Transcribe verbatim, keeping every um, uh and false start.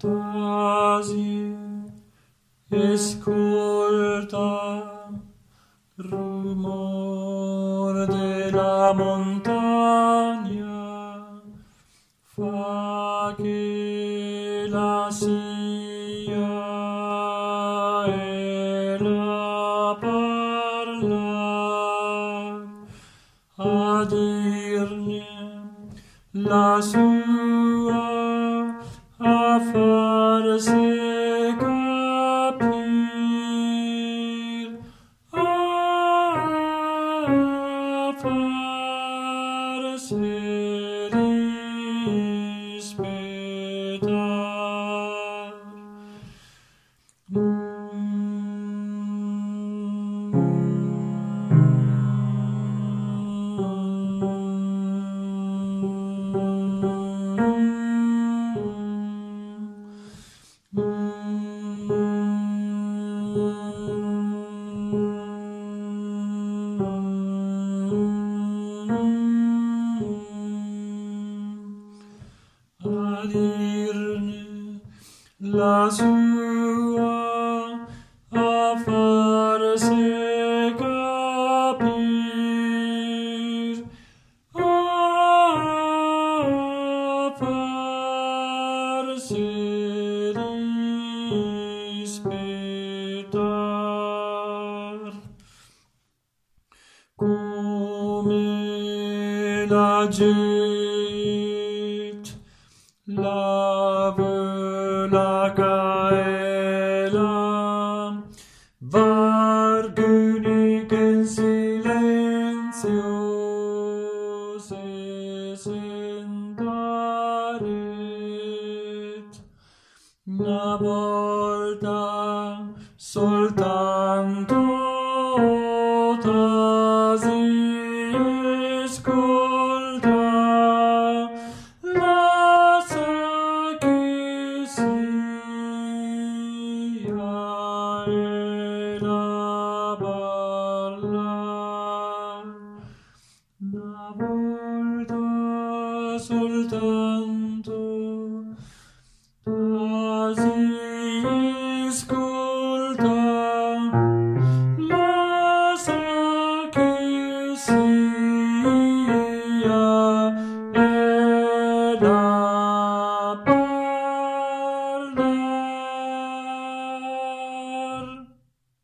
Tasi ascolta rumor della montagna, fa che la sia e la parla, a dirne la sua, a farsi capir, a farsi rispettar. A dirne la sua, a farsi capir, a farsi rispettar. Come la get la vela caela, varguni che in silenzio se sentaret, una volta soltanto tasi ascolta, lascia che sia e la parla, una volta soltanto